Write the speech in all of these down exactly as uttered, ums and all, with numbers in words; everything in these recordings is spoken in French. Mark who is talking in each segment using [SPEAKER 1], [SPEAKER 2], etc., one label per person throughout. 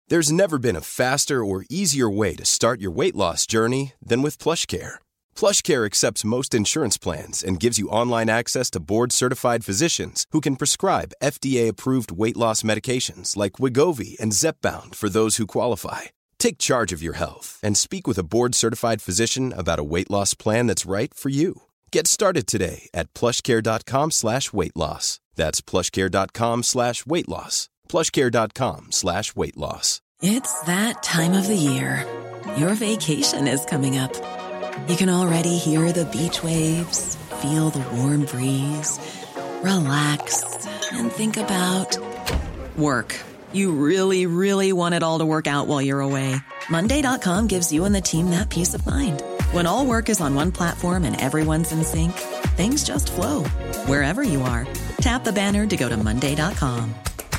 [SPEAKER 1] There's never been a faster or easier way to start your weight loss journey than with PlushCare. PlushCare accepts most insurance plans and gives you online access to board-certified physicians who can prescribe F D A-approved weight loss medications like Wegovy and Zepbound for those who qualify. Take charge of your health and speak with a board-certified physician about a weight loss plan that's right for you. Get started today at plushcare.com slash weight loss. That's plushcare.com slash weight loss. plushcare.com slash weight loss.
[SPEAKER 2] It's that time of the year. Your vacation is coming up. You can already hear the beach waves, feel the warm breeze, relax, and think about work. You really, really want it all to work out while you're away. Monday dot com gives you and the team that peace of mind. When all work is on one platform and everyone's in sync, things just flow. Wherever you are, tap the banner to go to monday dot com.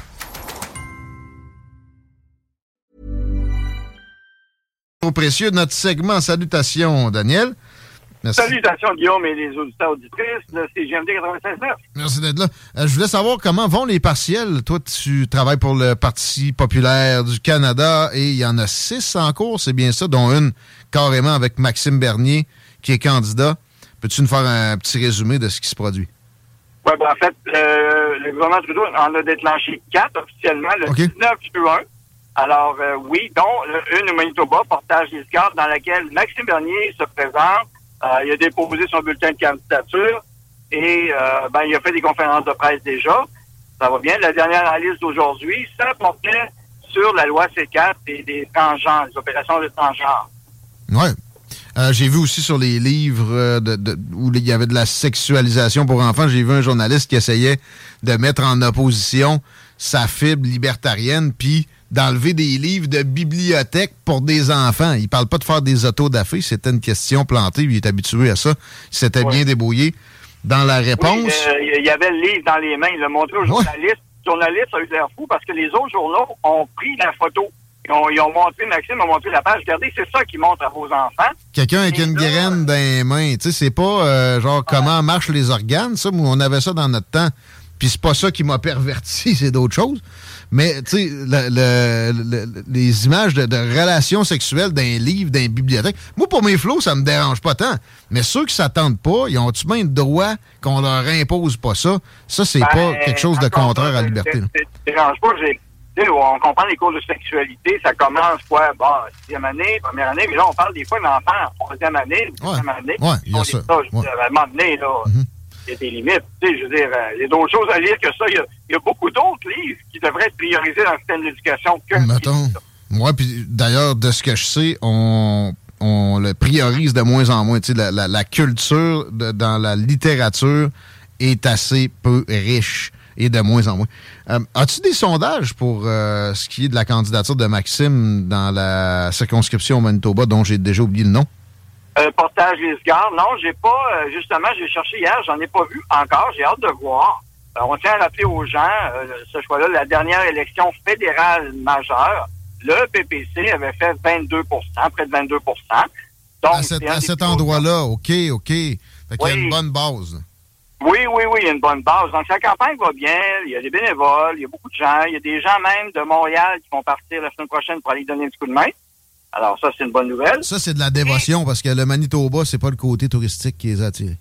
[SPEAKER 3] Au précieux de notre segment. Salutations, Daniel. Merci.
[SPEAKER 4] Salutations, Guillaume et les auditeurs auditrices de C G M D quatre-vingt-seize neuf.
[SPEAKER 3] Merci d'être là. Euh, je voulais savoir comment vont les partiels. Toi, tu travailles pour le Parti populaire du Canada et il y en a six en cours, c'est bien ça, dont une carrément avec Maxime Bernier qui est candidat. Peux-tu nous faire un petit résumé de ce qui se produit?
[SPEAKER 4] Oui, ben, en fait, euh, le gouvernement Trudeau en a déclenché quatre officiellement le okay. dix-neuf juin. Alors, euh, oui, dont euh, une au Manitoba, Portage-Lisgar, dans laquelle Maxime Bernier se présente. Euh, il a déposé son bulletin de candidature et euh, ben, il a fait des conférences de presse déjà. Ça va bien. La dernière analyse d'aujourd'hui, ça portait sur la loi C quatre et des transgenres, les opérations de transgenres.
[SPEAKER 3] Oui. Euh, j'ai vu aussi sur les livres euh, de, de, où il y avait de la sexualisation pour enfants, j'ai vu un journaliste qui essayait de mettre en opposition sa fibre libertarienne puis d'enlever des livres de bibliothèque pour des enfants. Il parle pas de faire des autodafés, c'était une question plantée, il est habitué à ça. Il s'était ouais. bien débrouillé dans la réponse.
[SPEAKER 4] Il oui, euh, y avait le livre dans les mains, il l'a montré au journaliste. Ouais. Le journaliste a eu l'air fou parce que les autres journaux ont pris la photo. Ils ont, ils ont montré, Maxime a montré la page. Regardez, c'est ça qui montre à vos enfants.
[SPEAKER 3] Quelqu'un avec Et une là, graine dans les mains. Tu sais, c'est pas euh, genre ouais. comment marchent les organes, ça, on avait ça dans notre temps. Puis c'est pas ça qui m'a perverti, c'est d'autres choses. Mais, tu sais, le, le, le, les images de, de relations sexuelles d'un livre, d'une bibliothèque, moi, pour mes flots, ça me dérange pas tant. Mais ceux qui s'attendent pas, ils ont-tu bien le droit qu'on leur impose pas ça? Ça, c'est ben, pas quelque chose de contraire à la liberté.
[SPEAKER 4] Ça dérange pas. J'ai, on comprend les cours de sexualité, ça commence, quoi, bon, sixième année, première année, mais là, on parle des fois d'enfants en troisième année, deuxième année.
[SPEAKER 3] Ouais, il y a ça.
[SPEAKER 4] ça je ouais. À un moment donné, là... Mm-hmm. Il y a des limites. Tu sais, je veux dire, euh, il y a d'autres choses à lire que ça. Il y a, il y a beaucoup d'autres livres qui devraient être priorisés dans le système d'éducation que...
[SPEAKER 3] Mettons. Oui, puis d'ailleurs, de ce que je sais, on, on le priorise de moins en moins. Tu sais, la, la, la culture de, dans la littérature est assez peu riche et de moins en moins. Euh, as-tu des sondages pour euh, ce qui est de la candidature de Maxime dans la circonscription au Manitoba, dont j'ai déjà oublié le nom?
[SPEAKER 4] Euh, Portage-Lisgar, non, j'ai pas, euh, justement, j'ai cherché hier, j'en ai pas vu encore, j'ai hâte de voir. Euh, on tient à rappeler aux gens, euh, ce choix-là, la dernière élection fédérale majeure, le P P C avait fait vingt-deux pour cent, près de vingt-deux pour cent. Donc,
[SPEAKER 3] à cet, à cet endroit-là, OK, OK. Fait qu'il oui. y a une bonne base.
[SPEAKER 4] Oui, oui, oui, il y a une bonne base. Donc, la campagne va bien, il y a des bénévoles, il y a beaucoup de gens, il y a des gens même de Montréal qui vont partir la semaine prochaine pour aller donner un petit coup de main. Alors, ça, c'est une bonne nouvelle.
[SPEAKER 3] Ça, c'est de la dévotion, parce que le Manitoba, c'est pas le côté touristique qui les a attirés.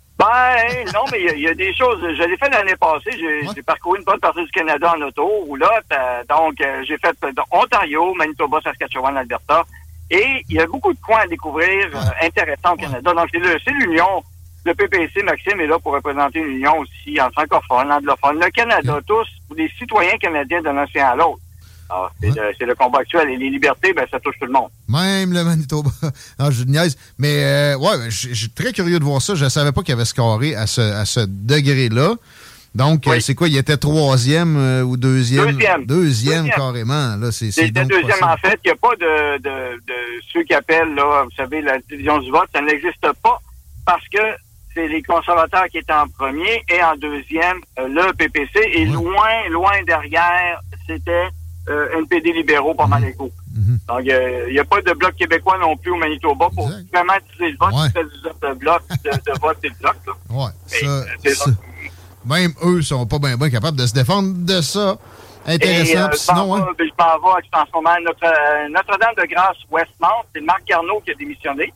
[SPEAKER 4] Ben, non, mais il y, y a des choses. Je l'ai fait l'année passée. J'ai, ouais. j'ai parcouru une bonne partie du Canada en auto, roulotte. Euh, donc, euh, j'ai fait euh, Ontario, Manitoba, Saskatchewan, Alberta. Et il y a beaucoup de coins à découvrir ouais. euh, intéressants au ouais. Canada. Donc, c'est, le, c'est l'Union. Le P P C, Maxime, est là pour représenter une union aussi en francophone, anglophone. Le Canada, ouais. tous, les citoyens canadiens d'un océan à l'autre. Alors, c'est, ouais. le, c'est le combat actuel. Et les libertés, ben, ça touche tout le monde.
[SPEAKER 3] Même le Manitoba. Non, je niaise. Mais, euh, ouais, je suis très curieux de voir ça. Je ne savais pas qu'il y avait scoré à ce, à ce degré-là. Donc, oui. euh, c'est quoi? Il était troisième euh, ou deuxième?
[SPEAKER 4] Deuxième.
[SPEAKER 3] Deuxième, deuxième. Carrément. Là, c'est, c'est
[SPEAKER 4] C'était deuxième, possible. En fait. Il n'y a pas de, de, de ceux qui appellent, là, vous savez, la division du vote. Ça n'existe pas parce que c'est les conservateurs qui étaient en premier et en deuxième, euh, le P P C. Et ouais. loin, loin derrière, c'était euh, N P D libéraux, pas mal égaux. Mm-hmm. Donc, il euh, n'y a pas de bloc québécois non plus au Manitoba pour exact. Vraiment utiliser le vote. Ouais. C'est du bloc de, de vote et de bloc. Là.
[SPEAKER 3] Ouais,
[SPEAKER 4] Mais,
[SPEAKER 3] ça,
[SPEAKER 4] c'est
[SPEAKER 3] ça. Même eux sont pas bien ben capables de se défendre de ça. Intéressant.
[SPEAKER 4] Et, euh,
[SPEAKER 3] sinon,
[SPEAKER 4] je m'en
[SPEAKER 3] hein?
[SPEAKER 4] vais, je m'en vais en ce moment. Notre, euh, Notre-Dame-de-Grâce Westmount, c'est Marc Garneau qui a démissionné.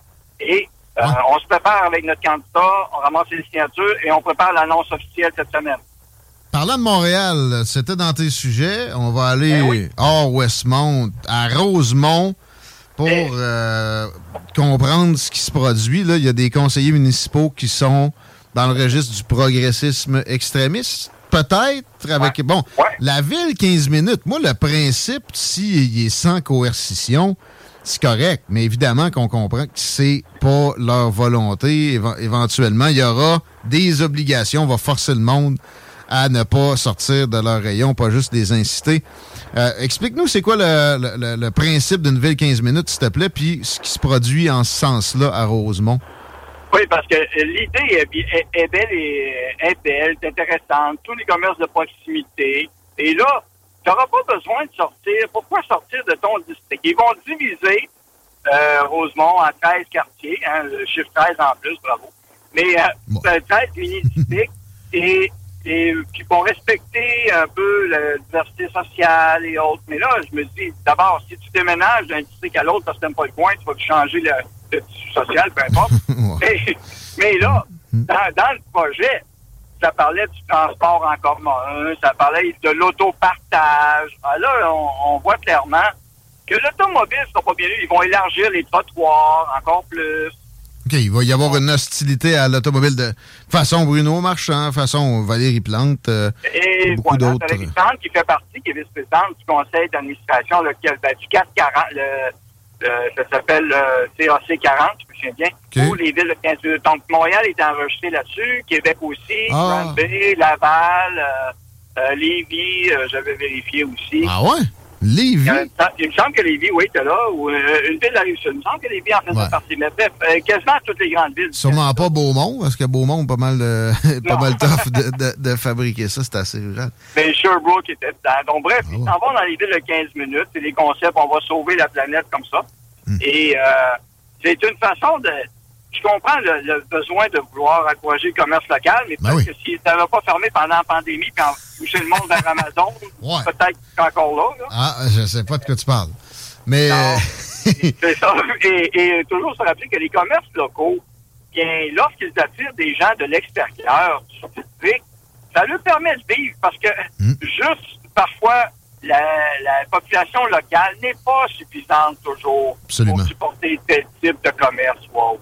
[SPEAKER 4] Et euh, ouais. on se prépare avec notre candidat, on ramasse les signatures et on prépare l'annonce officielle cette semaine.
[SPEAKER 3] Parlant de Montréal, c'était dans tes sujets. On va aller ben oui. hors Westmount, à Rosemont, pour et... euh, comprendre ce qui se produit. Là, il y a des conseillers municipaux qui sont dans le registre du progressisme extrémiste. Peut-être avec... Ouais. Bon, ouais. la ville, quinze minutes. Moi, le principe, s'il est sans coercition, c'est correct. Mais évidemment qu'on comprend que c'est pas leur volonté. Éve- éventuellement, il y aura des obligations. On va forcer le monde à ne pas sortir de leur rayon, pas juste les inciter. Euh, explique-nous, c'est quoi le, le, le principe d'une ville quinze minutes, s'il te plaît, puis ce qui se produit en ce sens-là à Rosemont.
[SPEAKER 4] Oui, parce que l'idée est, est, est belle et est belle, est intéressante. Tous les commerces de proximité. Et là, tu n'auras pas besoin de sortir. Pourquoi sortir de ton district? Ils vont diviser euh, Rosemont en treize quartiers, hein, le chiffre treize en plus, bravo. Mais euh, bon. treize mini-districts et, et qui vont respecter un peu la diversité sociale et autres. Mais là, je me dis, d'abord, si tu déménages d'un district à l'autre parce que tu n'aimes pas le coin, tu vas changer le, le tissu social, peu importe. mais, mais là, dans, dans le projet, ça parlait du transport en commun, ça parlait de l'autopartage. Alors là, on, on voit clairement que l'automobile ne sera pas bien vu. Ils vont élargir les trottoirs encore plus.
[SPEAKER 3] OK, il va y avoir une hostilité à l'automobile de façon Bruno Marchand, façon Valérie Plante, euh,
[SPEAKER 4] et
[SPEAKER 3] beaucoup
[SPEAKER 4] voilà,
[SPEAKER 3] d'autres.
[SPEAKER 4] Valérie Plante qui fait partie, qui est vice-présidente du conseil d'administration lequel, ben, du quatre quarante, le, le, ça s'appelle le C A C quarante, je me souviens bien, okay. Pour les villes de quinze minutes. Donc, Montréal est enregistré là-dessus, Québec aussi,
[SPEAKER 3] ah.
[SPEAKER 4] Granby, Laval, euh, euh, Lévis, euh, j'avais vérifié aussi.
[SPEAKER 3] Ah ouais? Lévis?
[SPEAKER 4] Euh, il me semble que Lévis, oui, était là, ou euh, une ville de la Rive-Sud. Il me semble que Lévis en faisait ouais. partie. Mais bref, euh, quasiment toutes les grandes villes.
[SPEAKER 3] Sûrement pas Beaumont, parce que Beaumont, pas mal de, pas mal tough de, de, de fabriquer ça, c'est assez rural.
[SPEAKER 4] Mais Sherbrooke était dedans. Donc bref, ah ils ouais. s'en vont dans les villes de quinze minutes. C'est des concepts, on va sauver la planète comme ça. Hum. Et euh, c'est une façon de... Je comprends le, le besoin de vouloir encourager le commerce local, mais ben peut-être oui. que s'ils ne l'avaient pas fermé pendant la pandémie puis en touché le monde vers Amazon, ouais. peut-être qu'il est encore là, là.
[SPEAKER 3] Ah, je ne sais pas de quoi tu parles. Mais...
[SPEAKER 4] Non, c'est ça. Et, et toujours se rappeler que les commerces locaux, bien, lorsqu'ils attirent des gens de l'extérieur du district, ça leur permet de vivre parce que mmh. juste parfois, la, la population locale n'est pas suffisante toujours
[SPEAKER 3] Absolument.
[SPEAKER 4] Pour supporter tel type de commerce. Wow.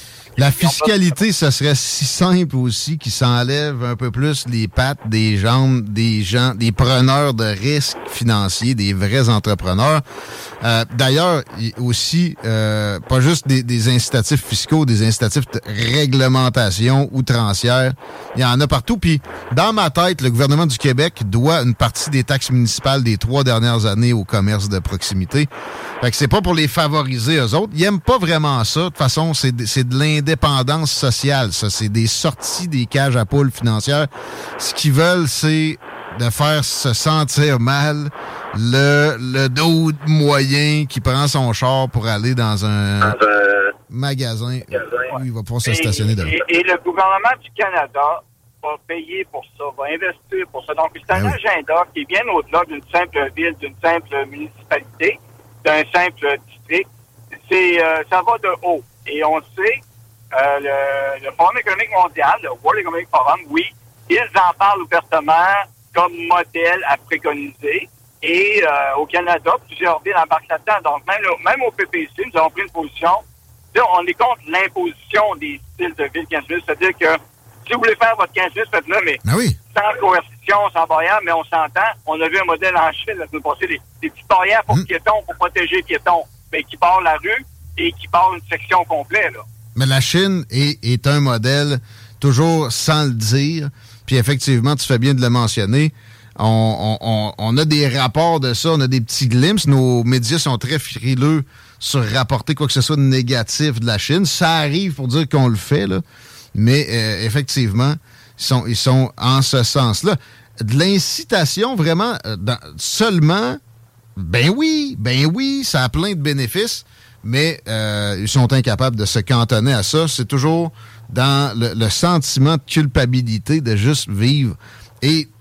[SPEAKER 3] La fiscalité, ce serait si simple aussi qu'il s'enlève un peu plus les pattes des jambes des gens, des preneurs de risques financiers, des vrais entrepreneurs. Euh, d'ailleurs, aussi, euh, pas juste des, des incitatifs fiscaux, des incitatifs de réglementation outrancière. Il y en a partout. Puis, dans ma tête, le gouvernement du Québec doit une partie des taxes municipales des trois dernières années au commerce de proximité. Fait que c'est pas pour les favoriser, eux autres. Ils aiment pas vraiment ça. De toute façon, c'est de, c'est de l'indépendance sociale, ça. C'est des sorties des cages à poules financières. Ce qu'ils veulent, c'est de faire se sentir mal le, le dos moyen qui prend son char pour aller dans un euh, magasin où il va pouvoir se stationner devant.
[SPEAKER 4] Et, et le gouvernement du Canada va payer pour ça, va investir pour ça. Donc, c'est un ben oui. agenda qui est bien au-delà d'une simple ville, d'une simple municipalité, d'un simple district. C'est, euh, ça va de haut. Et on sait, euh, le, le Forum économique mondial, le World Economic Forum, oui, ils en parlent ouvertement comme modèle à préconiser. Et euh, au Canada, plusieurs villes embarquent là-dedans. Donc, même, même au P P C, nous avons pris une position. On est contre l'imposition des styles de ville quinze minutes. C'est-à-dire que si vous voulez faire votre quinze minutes, faites-le, mais
[SPEAKER 3] ah oui.
[SPEAKER 4] sans coercition, sans barrière, mais on s'entend. On a vu un modèle en Chine la semaine passée, des, des petites barrières pour mmh. piétons, pour protéger les piétons, mais qui barrent la rue et qui barrent une section complète, là.
[SPEAKER 3] Mais la Chine est, est un modèle, toujours sans le dire, puis effectivement, tu fais bien de le mentionner. On, on, on a des rapports de ça, on a des petits glimpses. Nos médias sont très frileux sur rapporter quoi que ce soit de négatif de la Chine. Ça arrive pour dire qu'on le fait, là. Mais euh, effectivement, ils sont, ils sont en ce sens-là. De l'incitation, vraiment, euh, dans, seulement, ben oui, ben oui, ça a plein de bénéfices, mais euh, ils sont incapables de se cantonner à ça. C'est toujours dans le, le sentiment de culpabilité de juste vivre. Et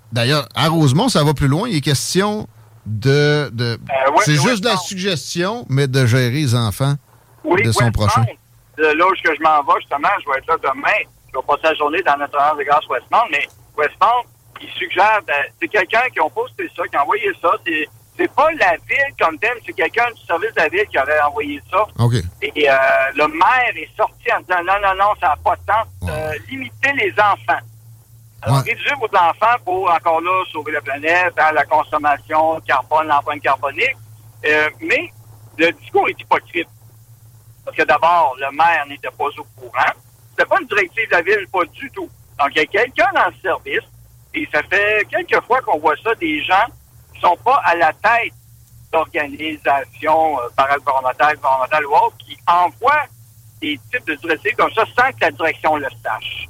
[SPEAKER 3] d'ailleurs, à Rosemont, ça va plus loin. Il est question de... de
[SPEAKER 4] euh, ouais,
[SPEAKER 3] c'est
[SPEAKER 4] ouais,
[SPEAKER 3] juste de la suggestion, mais de gérer les enfants
[SPEAKER 4] oui,
[SPEAKER 3] de son
[SPEAKER 4] Westmount,
[SPEAKER 3] prochain.
[SPEAKER 4] Là où je m'en vais, justement, je vais être là demain. Je vais passer la journée dans Notre-Dame de grâce Westmount, mais Westmount, il suggère... Ben, c'est quelqu'un qui a posté ça, qui a envoyé ça. C'est, c'est pas la ville comme thème, c'est quelqu'un du service de la ville qui aurait envoyé ça.
[SPEAKER 3] OK.
[SPEAKER 4] Et euh, le maire est sorti en disant « Non, non, non, ça n'a pas de sens.
[SPEAKER 3] Ouais.
[SPEAKER 4] Euh, limitez les enfants. » Alors,
[SPEAKER 3] Ouais.
[SPEAKER 4] réduisez vos enfants pour, encore là, sauver la planète, hein, la consommation de carbone, l'empreinte carbonique. Euh, mais le discours est hypocrite. Parce que d'abord, le maire n'était pas au courant. C'était pas une directive de la ville, pas du tout. Donc, il y a quelqu'un dans le service, et ça fait quelques fois qu'on voit ça, des gens qui sont pas à la tête d'organisations euh, paragouvernementales, gouvernementales ou autres, qui envoient des types de directives comme ça sans que la direction le sache.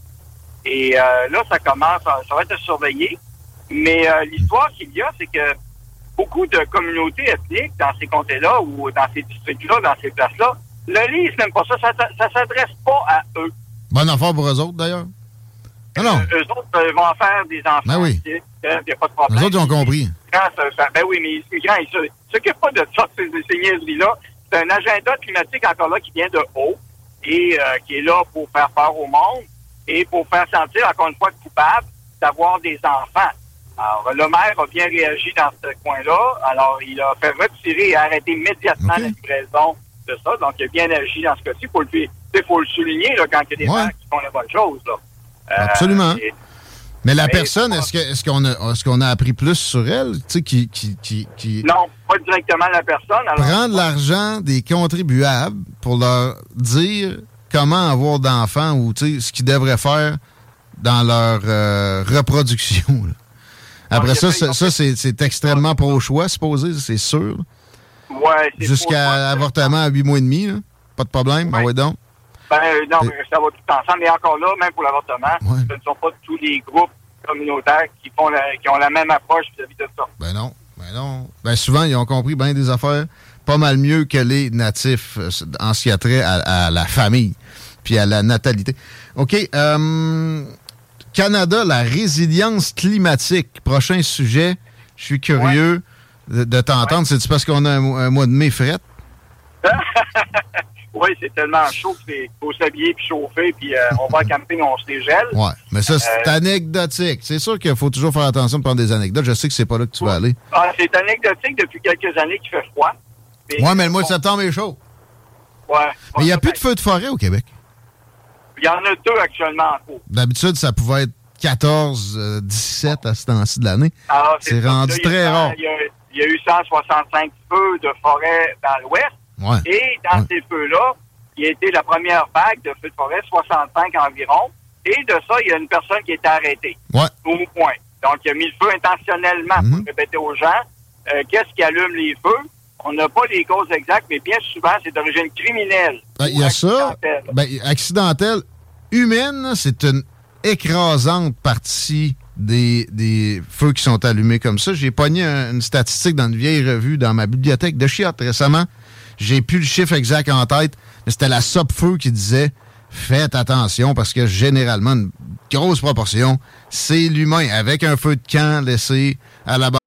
[SPEAKER 4] Et euh, là, ça commence, à, ça va être surveillé. Mais euh, l'histoire qu'il y a, c'est que beaucoup de communautés ethniques dans ces comtés-là ou dans ces districts-là, dans ces places-là, le lisent même pas ça. Ça, ça s'adresse pas à eux.
[SPEAKER 3] Bonne affaire pour eux autres, d'ailleurs. Non, non.
[SPEAKER 4] Euh, eux autres euh, vont en faire des enfants.
[SPEAKER 3] Ben oui.
[SPEAKER 4] Il n'y a pas de problème.
[SPEAKER 3] Eux autres, ils ont compris.
[SPEAKER 4] Les grands, ça, ça, ben oui, mais les grands, ils ne s'occupent pas de ça, ces, ces niaiseries-là. C'est un agenda climatique encore là qui vient de haut et euh, qui est là pour faire peur au monde et pour faire sentir, encore une fois, coupable d'avoir des enfants. Alors, le maire a bien réagi dans ce coin-là. Alors, il a fait retirer et arrêter immédiatement
[SPEAKER 3] okay.
[SPEAKER 4] la livraison de ça. Donc, il a bien agi dans ce cas-ci. Il faut le, faut le souligner là, quand il y a des
[SPEAKER 3] ouais.
[SPEAKER 4] maires qui font la bonne chose. Là. Euh,
[SPEAKER 3] Absolument.
[SPEAKER 4] Et,
[SPEAKER 3] mais la
[SPEAKER 4] mais
[SPEAKER 3] personne, est-ce, que, est-ce, qu'on a, est-ce qu'on a appris plus sur elle? Tu sais, qui, qui, qui, qui
[SPEAKER 4] non, pas directement la personne. Alors,
[SPEAKER 3] prend de l'argent des contribuables pour leur dire comment avoir d'enfants ou tu sais, ce qu'ils devraient faire dans leur euh, reproduction. Là. Après ça, ça, ça c'est, c'est extrêmement pro-choix, supposé, c'est sûr.
[SPEAKER 4] Ouais, c'est
[SPEAKER 3] jusqu'à l'avortement à huit mois et demi, là. Pas de problème.
[SPEAKER 4] Ouais.
[SPEAKER 3] Ah ouais donc.
[SPEAKER 4] Ben non, mais ça va tout ensemble. Mais encore là, même pour l'avortement,
[SPEAKER 3] ouais.
[SPEAKER 4] ce ne sont pas tous les groupes communautaires qui font la, qui ont la même approche vis-à-vis de ça.
[SPEAKER 3] Ben non, ben non. Ben souvent, ils ont compris bien des affaires pas mal mieux que les natifs en ce qui a trait à, à la famille puis à la natalité. OK. Euh, Canada, la résilience climatique. Prochain sujet. Je suis curieux ouais. de, de t'entendre. Ouais. C'est-tu parce qu'on a un, un mois de mai fret?
[SPEAKER 4] Oui, c'est tellement chaud qu'il faut s'habiller puis chauffer, puis euh, on va en camping, on se dégèle.
[SPEAKER 3] Oui, mais ça, c'est
[SPEAKER 4] euh,
[SPEAKER 3] anecdotique. C'est sûr qu'il faut toujours faire attention de prendre des anecdotes. Je sais que c'est pas là que tu vas aller.
[SPEAKER 4] Ah, c'est anecdotique depuis quelques années qu'il fait froid.
[SPEAKER 3] Oui, mais le mois de septembre est chaud.
[SPEAKER 4] Oui.
[SPEAKER 3] Mais il n'y a plus de feux de forêt au Québec.
[SPEAKER 4] Il y en a deux actuellement en cours.
[SPEAKER 3] D'habitude, ça pouvait être quatorze, dix-sept à ce temps-ci de l'année.
[SPEAKER 4] Alors, c'est
[SPEAKER 3] c'est rendu
[SPEAKER 4] là,
[SPEAKER 3] très rare.
[SPEAKER 4] Il y, a, il y a eu cent soixante-cinq feux de forêt dans l'Ouest.
[SPEAKER 3] Ouais.
[SPEAKER 4] Et dans
[SPEAKER 3] ouais.
[SPEAKER 4] ces feux-là, il a été la première vague de feux de forêt, soixante-cinq environ. Et de ça, il y a une personne qui a été arrêtée.
[SPEAKER 3] Ouais.
[SPEAKER 4] Au point. Donc, il a mis le feu intentionnellement mm-hmm. pour répéter aux gens euh, qu'est-ce qui allume les feux. On n'a pas les causes exactes, mais bien souvent, c'est d'origine criminelle.
[SPEAKER 3] Ben, il y a ça. Ben, accidentelle. Humaine, c'est une écrasante partie des, des feux qui sont allumés comme ça. J'ai pogné un, une statistique dans une vieille revue dans ma bibliothèque de chiottes récemment. J'ai plus le chiffre exact en tête, mais c'était la Sopfeu qui disait « Faites attention parce que généralement, une grosse proportion, c'est l'humain avec un feu de camp laissé à la base. »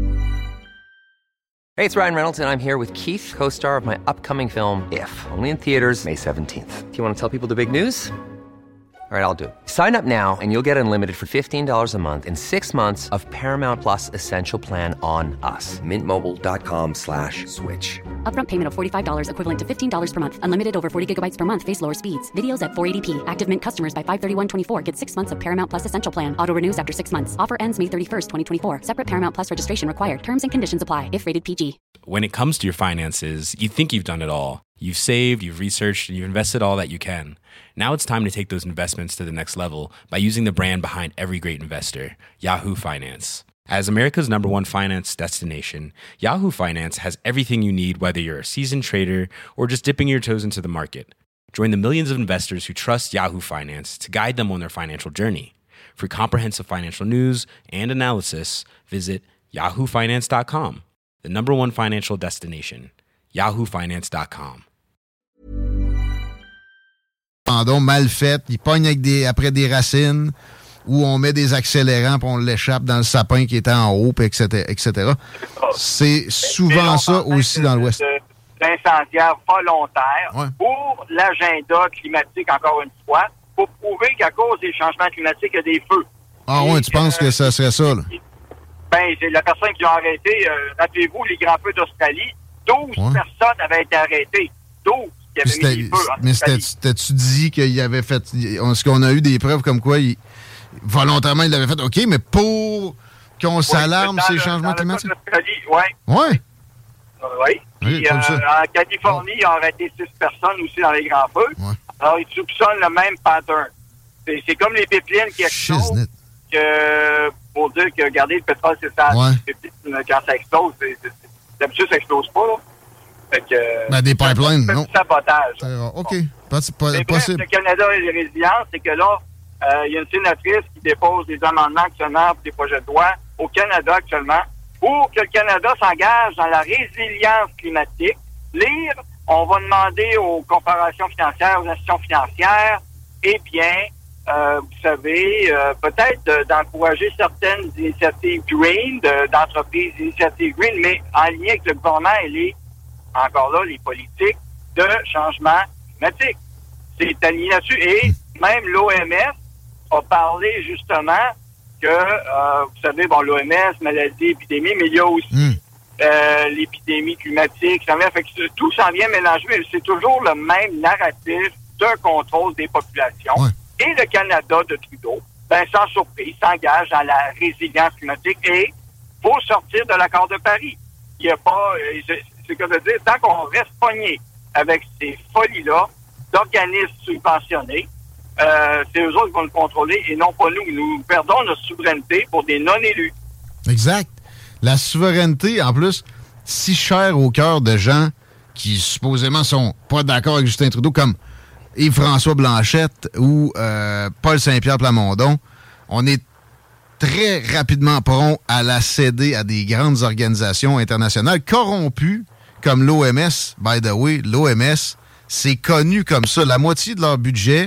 [SPEAKER 5] Hey, it's Ryan Reynolds, and I'm here with Keith, co-star of my upcoming film, If, only in theaters May seventeenth. Do you want to tell people the big news? All right, I'll do it. Sign up now and you'll get unlimited for fifteen dollars a month and six months of Paramount Plus Essential Plan on us. Mint Mobile dot com slash switch.
[SPEAKER 6] Upfront payment of forty-five dollars equivalent to fifteen dollars per month. Unlimited over forty gigabytes per month. Face lower speeds. Videos at four eighty p. Active Mint customers by five thirty-one twenty-four get six months of Paramount Plus Essential Plan. Auto renews after six months. Offer ends May thirty-first, twenty twenty-four. Separate Paramount Plus registration required. Terms and conditions apply if rated P G.
[SPEAKER 7] When it comes to your finances, you think you've done it all. You've saved, you've researched, and you've invested all that you can. Now it's time to take those investments to the next level by using the brand behind every great investor, Yahoo Finance. As America's number one finance destination, Yahoo Finance has everything you need, whether you're a seasoned trader or just dipping your toes into the market. Join the millions of investors who trust Yahoo Finance to guide them on their financial journey. For comprehensive financial news and analysis, visit yahoo finance dot com, the number one financial destination, yahoo finance dot com.
[SPEAKER 3] Mal fait, il pogne avec des, après des racines. où on met des accélérants puis on l'échappe dans le sapin qui était en haut, puis et cetera, et cetera. C'est souvent ça aussi dans l'Ouest.
[SPEAKER 4] D'incendiaires volontaires
[SPEAKER 3] ouais.
[SPEAKER 4] pour l'agenda climatique, encore une fois, pour prouver qu'à cause des changements climatiques, il y a des feux.
[SPEAKER 3] Ah oui, tu que, penses que ça serait ça, là?
[SPEAKER 4] Ben, c'est la personne qui l'a arrêté. Euh, rappelez-vous, les grands feux d'Australie, douze ouais. personnes avaient été arrêtées. douze qui avaient mis des feux en
[SPEAKER 3] Mais
[SPEAKER 4] Australie.
[SPEAKER 3] t'as-tu dit qu'il avait fait... Est-ce qu'on a eu des preuves comme quoi, il, volontairement, il l'avait fait? OK, mais pour qu'on oui, s'alarme ces le, changements climatiques?
[SPEAKER 4] Oui.
[SPEAKER 3] Oui.
[SPEAKER 4] Oui. Puis, euh, en Californie, ouais. ils ont arrêté six personnes aussi dans les grands feux. Ouais. Alors, ils soupçonnent le même pattern. C'est, c'est comme les pipelines qui explosent. Que, pour dire que, regardez, le pétrole, c'est ça.
[SPEAKER 3] Ouais.
[SPEAKER 4] Les pipelines, quand ça explose, c'est, c'est, c'est, d'habitude, ça explose pas, là. Fait que,
[SPEAKER 3] ben, des pipelines, non.
[SPEAKER 4] C'est sabotage.
[SPEAKER 3] OK. Pas, pas,
[SPEAKER 4] Mais
[SPEAKER 3] possible.
[SPEAKER 4] bref, le Canada et les résiliences, c'est que là, il euh, y a une sénatrice qui dépose des amendements actuellement pour des projets de loi au Canada actuellement pour que le Canada s'engage dans la résilience climatique. Lire, on va demander aux corporations financières, aux institutions financières, eh bien, euh, vous savez, euh, peut-être euh, d'encourager certaines initiatives green, de, d'entreprises initiatives green, mais en lien avec le gouvernement et les, encore là, les politiques de changement climatique. C'est aligné là-dessus. Et même l'O M S a parlé justement que, euh, vous savez, bon, l'O M S, maladie, épidémie, mais il y a aussi mm. euh, l'épidémie climatique. Ça fait que tout s'en vient mélanger, mais c'est toujours le même narratif d'un contrôle des populations. Ouais. Et le Canada de Trudeau, ben, sans surprise, s'engage dans la résilience climatique et faut sortir de l'accord de Paris. Il n'y a pas, euh, c'est, c'est que de dire, tant qu'on reste pogné avec ces folies-là d'organismes subventionnés, Euh, c'est eux autres qui vont le contrôler et non pas nous. Nous perdons notre souveraineté pour des non-élus.
[SPEAKER 3] Exact. La souveraineté, en plus, si chère au cœur de gens qui supposément sont pas d'accord avec Justin Trudeau, comme Yves-François Blanchette ou euh, Paul Saint-Pierre Plamondon, on est très rapidement prompt à la céder à des grandes organisations internationales corrompues comme l'O M S. By the way, l'O M S, c'est connu comme ça. La moitié de leur budget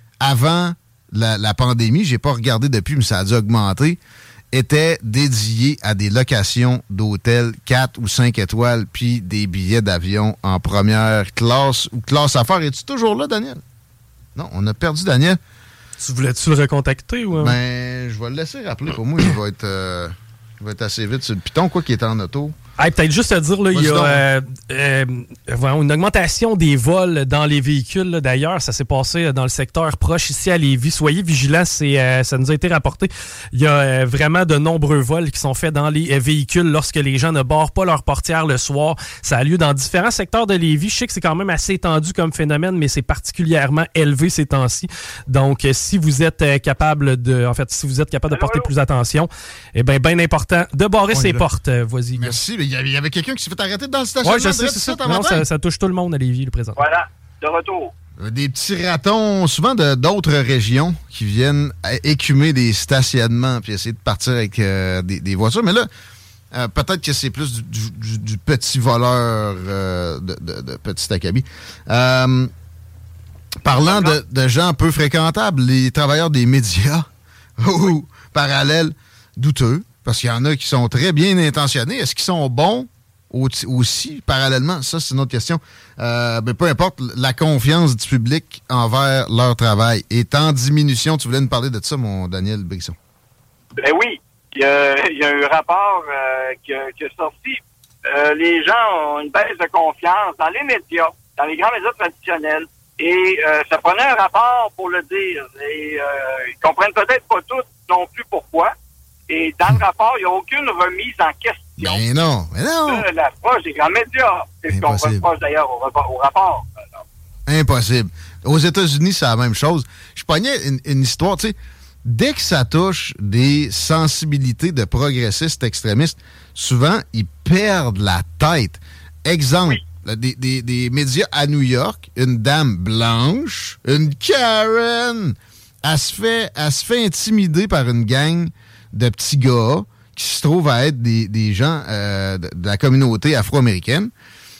[SPEAKER 3] avant la, la pandémie, j'ai pas regardé depuis, mais ça a dû augmenter, était dédié à des locations d'hôtels quatre ou cinq étoiles, puis des billets d'avion en première classe ou classe affaires. Es-tu toujours là, Daniel? Non, on a perdu Daniel.
[SPEAKER 8] Tu voulais-tu le recontacter ou...
[SPEAKER 3] Ben, je vais le laisser rappeler. Pour moi, il va être, euh, il va être assez vite sur le piton, quoi, qui est en auto.
[SPEAKER 8] Hey, peut-être juste à dire, là, il y a euh, euh, une augmentation des vols dans les véhicules. Là, d'ailleurs, ça s'est passé dans le secteur proche ici à Lévis. Soyez vigilants, c'est, euh, ça nous a été rapporté. Il y a euh, vraiment de nombreux vols qui sont faits dans les euh, véhicules lorsque les gens ne barrent pas leur portière le soir. Ça a lieu dans différents secteurs de Lévis. Je sais que c'est quand même assez étendu comme phénomène, mais c'est particulièrement élevé ces temps-ci. Donc, euh, si vous êtes euh, capable de, en fait, si vous êtes capable de porter plus attention, eh bien, bien important de barrer ses portes. Euh, vas-y.
[SPEAKER 3] Merci. Il y avait, il y avait quelqu'un qui s'est fait arrêter dans le stationnement.
[SPEAKER 8] Oui, je sais, c'est ça. Non, ça, ça touche tout le monde à Lévis, le présent.
[SPEAKER 4] Voilà, de retour.
[SPEAKER 3] Des petits ratons, souvent de d'autres régions, qui viennent écumer des stationnements puis essayer de partir avec euh, des, des voitures. Mais là, euh, peut-être que c'est plus du, du, du petit voleur euh, de, de, de petit acabit. Euh, parlant de, de gens peu fréquentables, les travailleurs des médias, ou parallèles, douteux. Parce qu'il y en a qui sont très bien intentionnés. Est-ce qu'ils sont bons aussi, parallèlement? Ça, c'est une autre question. Euh, mais peu importe, la confiance du public envers leur travail est en diminution. Tu voulais nous parler de ça, mon Daniel Brisson?
[SPEAKER 4] Ben oui. Il y a, il y a un rapport euh, qui, a, qui est sorti. Euh, les gens ont une baisse de confiance dans les médias, dans les grands médias traditionnels. Et euh, ça prenait un rapport pour le dire. Et euh, ils comprennent peut-être pas tous non plus pourquoi. Et dans le rapport, il n'y a aucune remise en question.
[SPEAKER 3] Mais non, mais non!
[SPEAKER 4] De l'approche des grands médias. C'est ce qu'on reproche d'ailleurs au, au rapport. Alors.
[SPEAKER 3] Impossible. Aux États-Unis, c'est la même chose. Je pognais une, une histoire, tu sais, dès que ça touche des sensibilités de progressistes extrémistes, souvent, ils perdent la tête. Exemple, oui. des, des, des médias à New York, une dame blanche, une Karen, elle se fait, elle se fait intimider par une gang de petits gars qui se trouvent à être des, des gens euh, de, de la communauté afro-américaine.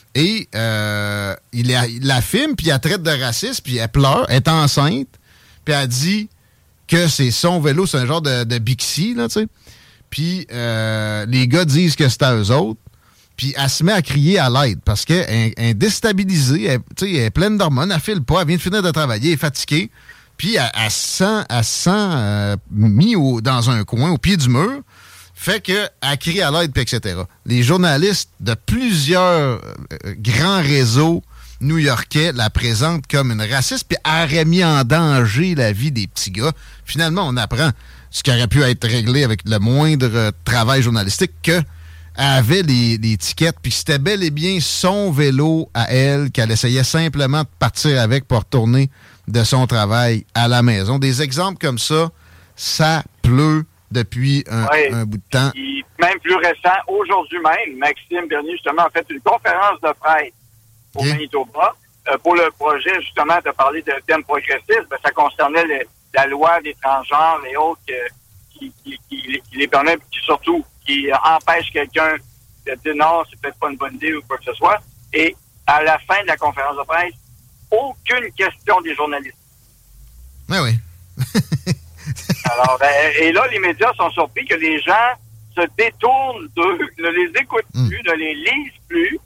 [SPEAKER 3] Et euh, il, la, il la filme, puis elle traite de raciste, puis elle pleure, elle est enceinte, puis elle dit que c'est son vélo, c'est un genre de, de Bixi, là, tu sais. Puis euh, les gars disent que c'est à eux autres. Puis elle se met à crier à l'aide parce qu'elle est déstabilisée, elle, elle est pleine d'hormones, elle file pas, elle vient de finir de travailler, elle est fatiguée. Puis elle, elle se sent, elle se sent euh, mis au, dans un coin, au pied du mur, fait qu'elle crie à l'aide, puis et cetera. Les journalistes de plusieurs euh, grands réseaux new-yorkais la présentent comme une raciste, puis elle aurait mis en danger la vie des petits gars. Finalement, on apprend ce qui aurait pu être réglé avec le moindre travail journalistique que elle avait les, les tickets, puis c'était bel et bien son vélo à elle, qu'elle essayait simplement de partir avec pour retourner de son travail à la maison. Des exemples comme ça, ça pleut depuis un,
[SPEAKER 4] oui.
[SPEAKER 3] un bout de temps.
[SPEAKER 4] Et même plus récent, aujourd'hui même, Maxime Bernier, justement, a fait une conférence de presse au okay. Manitoba euh, pour le projet, justement, de parler de thème progressiste. Ben, ça concernait le, la loi des transgenres et autres euh, qui, qui, qui, qui les permet, qui surtout qui empêche quelqu'un de dire non, c'est peut-être pas une bonne idée ou quoi que ce soit. Et à la fin de la conférence de presse, aucune question des journalistes.
[SPEAKER 3] Oui, oui.
[SPEAKER 4] Alors, ben, et là, les médias sont surpris que les gens se détournent d'eux, ne les écoutent mm. plus, ne les lisent plus,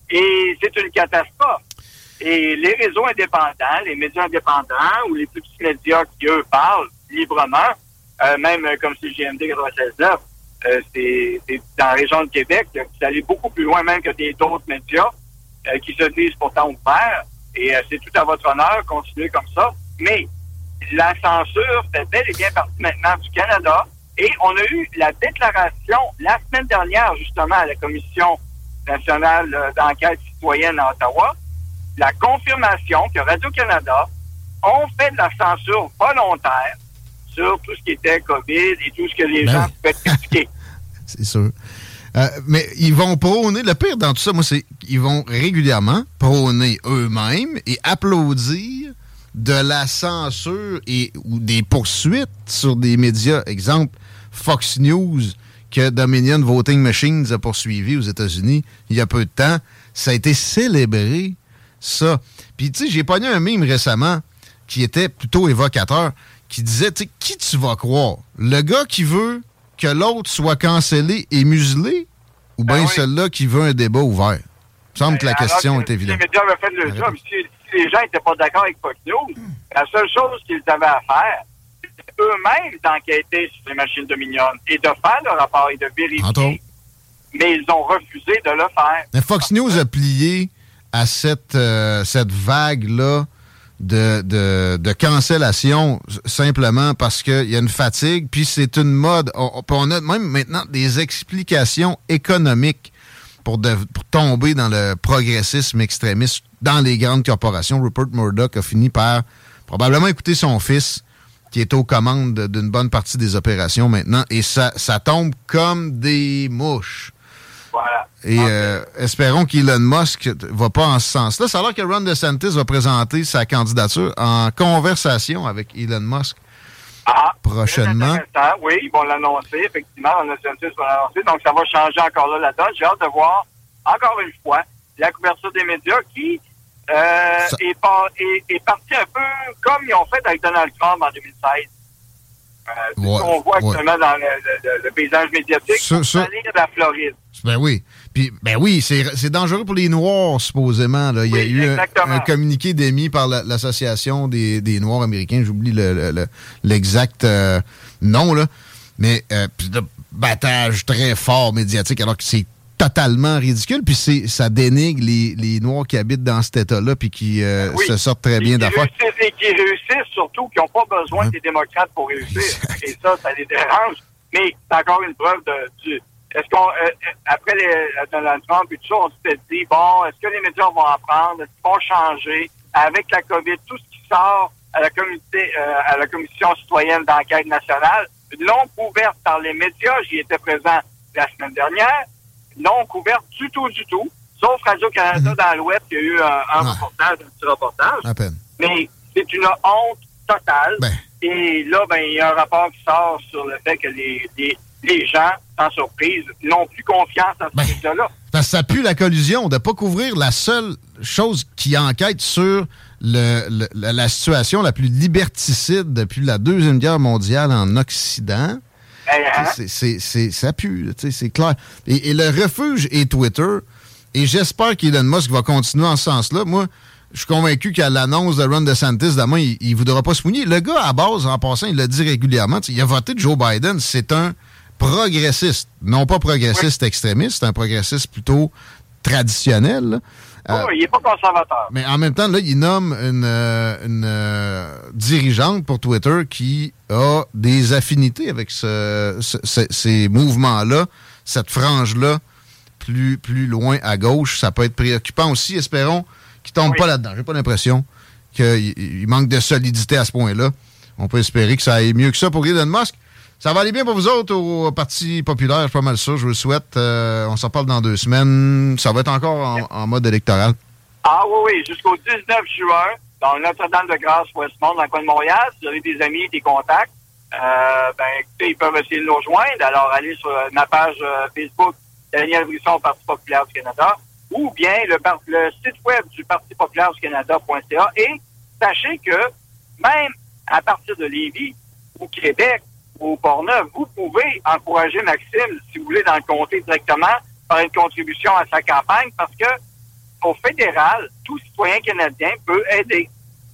[SPEAKER 4] et c'est une catastrophe. Et les réseaux indépendants, les médias indépendants, ou les plus petits médias qui, eux, parlent librement, euh, même euh, comme C G M D quatre-vingt-seize neuf, Euh, c'est, c'est dans la région de Québec, euh, c'est allé beaucoup plus loin même que des d'autres médias euh, qui se disent pourtant ouverts. Et euh, c'est tout à votre honneur, continuez comme ça. Mais la censure fait bel et bien partie maintenant du Canada. Et on a eu la déclaration la semaine dernière, justement, à la Commission nationale euh, d'enquête citoyenne à Ottawa, la confirmation que Radio-Canada ont fait de la censure volontaire sur tout ce qui était COVID et tout ce que les ben gens pouvaient critiquer.
[SPEAKER 3] C'est sûr. Euh, mais ils vont prôner, le pire dans tout ça, moi, c'est qu'ils vont régulièrement prôner eux-mêmes et applaudir de la censure et ou des poursuites sur des médias. Exemple, Fox News, que Dominion Voting Machines a poursuivi aux États-Unis il y a peu de temps. Ça a été célébré, ça. Puis, tu sais, j'ai pogné un meme récemment qui était plutôt évocateur, qui disait, tu sais, qui tu vas croire? Le gars qui veut que l'autre soit cancellé et muselé ou bien ben oui. celui-là qui veut un débat ouvert? Il me semble ben, que la question que est évidente.
[SPEAKER 4] Les médias avaient fait le job. Si, si les gens n'étaient pas d'accord avec Fox News, mm. la seule chose qu'ils avaient à faire, c'était eux-mêmes d'enquêter sur les machines Dominion et de faire le rapport et de vérifier. Mais ils ont refusé de le faire.
[SPEAKER 3] Mais Fox News a plié à cette, euh, cette vague-là De, de, de cancellation simplement parce qu'il y a une fatigue, puis c'est une mode. On, on a même maintenant des explications économiques pour, de, pour tomber dans le progressisme extrémiste dans les grandes corporations. Rupert Murdoch a fini par probablement écouter son fils qui est aux commandes d'une bonne partie des opérations maintenant, et ça, ça tombe comme des mouches.
[SPEAKER 4] Voilà.
[SPEAKER 3] Et euh, espérons qu'Elon Musk ne va pas en ce sens-là. Ça a l'air que Ron DeSantis va présenter sa candidature en conversation avec Elon Musk
[SPEAKER 4] ah,
[SPEAKER 3] prochainement.
[SPEAKER 4] Oui, ils vont l'annoncer, effectivement. Ron DeSantis va l'annoncer. Donc, ça va changer encore là la donne. J'ai hâte de voir, encore une fois, la couverture des médias qui euh, ça... est, par, est, est partie un peu comme ils ont fait avec Donald Trump en deux mille seize. Euh, c'est ouais, ce qu'on voit actuellement ouais. dans le, le, le paysage médiatique.
[SPEAKER 3] Ça, ça...
[SPEAKER 4] de la Floride.
[SPEAKER 3] Ben oui. Puis, ben oui, c'est, c'est dangereux pour les Noirs, supposément. Là. Il y a oui, eu un, un communiqué d'émis par la, l'Association des, des Noirs américains. J'oublie le, le, le, l'exact euh, nom, là. Mais euh, de battage très fort médiatique, alors que c'est totalement ridicule. Puis c'est, ça dénigre les, les Noirs qui habitent dans cet État-là puis qui euh, oui. se sortent très bien d'affaires.
[SPEAKER 4] Et qui réussissent, surtout, qui n'ont pas besoin ouais. des démocrates pour réussir. Exact. Et ça, ça les dérange. Mais c'est encore une preuve de... du Est-ce qu'on, euh, après les, Donald Trump et tout ça, on s'était dit, bon, est-ce que les médias vont apprendre? Est-ce qu'ils vont changer? Avec la COVID, tout ce qui sort à la, comité, euh, à la Commission citoyenne d'enquête nationale, non couverte par les médias, j'y étais présent la semaine dernière, non couverte du tout, du tout, sauf Radio-Canada mm-hmm. dans l'Ouest, il y a eu un, un ah. reportage, un petit reportage.
[SPEAKER 3] À peine.
[SPEAKER 4] Mais c'est une honte totale.
[SPEAKER 3] Ben.
[SPEAKER 4] Et là, ben, il y a un rapport qui sort sur le fait que les... les les gens, sans surprise, n'ont plus confiance en ce ben, média-là.
[SPEAKER 3] Parce que ça pue la collusion de ne pas couvrir la seule chose qui enquête sur le, le, la situation la plus liberticide depuis la Deuxième Guerre mondiale en Occident.
[SPEAKER 4] Uh-huh.
[SPEAKER 3] C'est, c'est, c'est, ça pue, c'est clair. Et, et le refuge est Twitter. Et j'espère qu'Elon Musk va continuer en ce sens-là. Moi, je suis convaincu qu'à l'annonce de Ron DeSantis, demain, il ne voudra pas se mouiller. Le gars, à base, en passant, il l'a dit régulièrement, il a voté Joe Biden. C'est un progressiste. Non pas progressiste oui. extrémiste, c'est un progressiste plutôt traditionnel. Là.
[SPEAKER 4] Euh, oh, il n'est pas conservateur.
[SPEAKER 3] Mais en même temps, là, il nomme une, euh, une euh, dirigeante pour Twitter qui a des affinités avec ce, ce, ce, ces mouvements-là, cette frange-là, plus, plus loin à gauche. Ça peut être préoccupant aussi. Espérons qu'il ne tombe oui. pas là-dedans. J'ai pas l'impression qu'il il manque de solidité à ce point-là. On peut espérer que ça aille mieux que ça pour Elon Musk. Ça va aller bien pour vous autres au Parti populaire, je suis pas mal sûr, je vous le souhaite. Euh, on s'en parle dans deux semaines. Ça va être encore en, en mode électoral.
[SPEAKER 4] Ah oui, oui, jusqu'au dix-neuf juin, dans Notre-Dame-de-Grâce, Westmont, dans le coin de Montréal. Si vous avez des amis, des contacts, euh, ben écoutez, ils peuvent essayer de nous rejoindre. Alors, allez sur ma page euh, Facebook, Daniel Brisson, Parti populaire du Canada, ou bien le, le site web du Parti populaire du Canada.ca. Et sachez que même à partir de Lévis, au Québec, au Port-Neuf, vous pouvez encourager Maxime, si vous voulez, dans le comté directement, par une contribution à sa campagne, parce que au fédéral, tout citoyen canadien peut aider.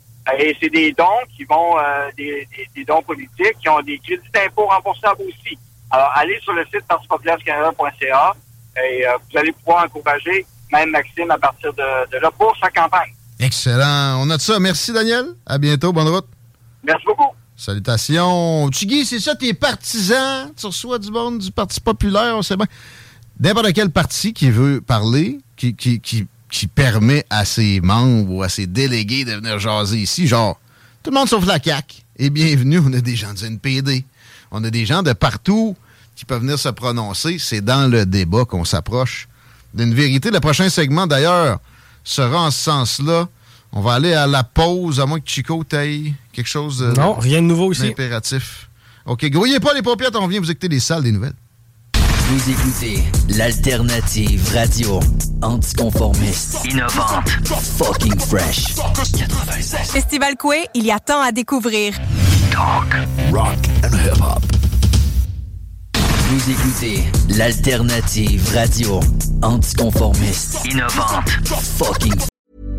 [SPEAKER 4] Et c'est des dons qui vont, euh, des, des, des dons politiques, qui ont des crédits d'impôt remboursables aussi. Alors, allez sur le site parti populaire du Canada.ca et euh, vous allez pouvoir encourager même Maxime à partir de, de là pour sa campagne.
[SPEAKER 3] Excellent. On note ça. Merci, Daniel. À bientôt. Bonne route.
[SPEAKER 4] Merci beaucoup.
[SPEAKER 3] Salutations. Tigui, c'est ça, t'es partisan. Tu reçois du monde du Parti populaire, on sait bien. N'importe quel parti qui veut parler, qui, qui, qui, qui permet à ses membres ou à ses délégués de venir jaser ici, genre, tout le monde sauf la C A Q. Et bienvenue, on a des gens du N P D. On a des gens de partout qui peuvent venir se prononcer. C'est dans le débat qu'on s'approche d'une vérité. Le prochain segment, d'ailleurs, sera en ce sens-là. On va aller à la pause, à moins que Chico t'aille quelque chose de...
[SPEAKER 8] Non, rien de nouveau ici.
[SPEAKER 3] Impératif. OK, grouillez pas les paupières, on vient vous écouter les salles des nouvelles.
[SPEAKER 9] Vous écoutez l'alternative radio anticonformiste, innovante, fucking fresh. quatre-vingt-seize.
[SPEAKER 10] Festival Coué, il y a tant à découvrir.
[SPEAKER 9] Talk, rock and hip-hop. Vous écoutez l'alternative radio anticonformiste, innovante, fucking fresh.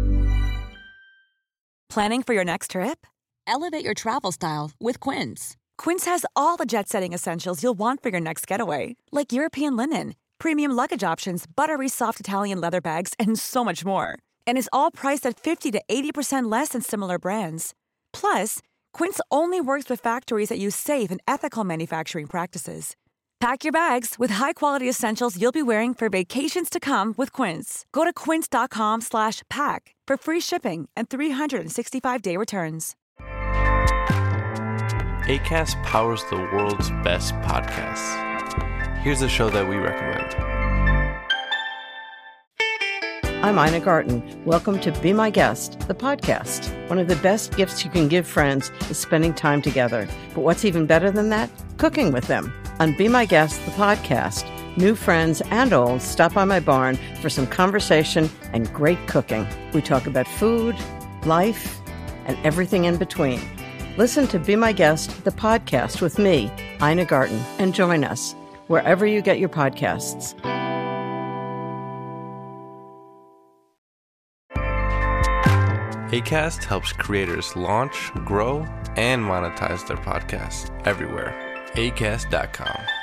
[SPEAKER 10] Planning for your next trip?
[SPEAKER 11] Elevate your travel style with Quince.
[SPEAKER 10] Quince has all the jet-setting essentials you'll want for your next getaway, like European linen, premium luggage options, buttery soft Italian leather bags, and so much more. And is all priced at fifty to eighty percent less than similar brands. Plus, Quince only works with factories that use safe and ethical manufacturing practices. Pack your bags with high-quality essentials you'll be wearing for vacations to come with Quince. Go to quince.com slash pack for free shipping and three sixty-five day returns.
[SPEAKER 12] Acast powers the world's best podcasts. Here's a show that we recommend.
[SPEAKER 13] I'm Ina Garten. Welcome to Be My Guest, the podcast. One of the best gifts you can give friends is spending time together. But what's even better than that? Cooking with them. On Be My Guest, the podcast, new friends and old stop by my barn for some conversation and great cooking. We talk about food, life, and everything in between. Listen to Be My Guest, the podcast with me, Ina Garten, and join us wherever you get your podcasts.
[SPEAKER 12] Acast helps creators launch, grow, and monetize their podcasts everywhere. acast dot com.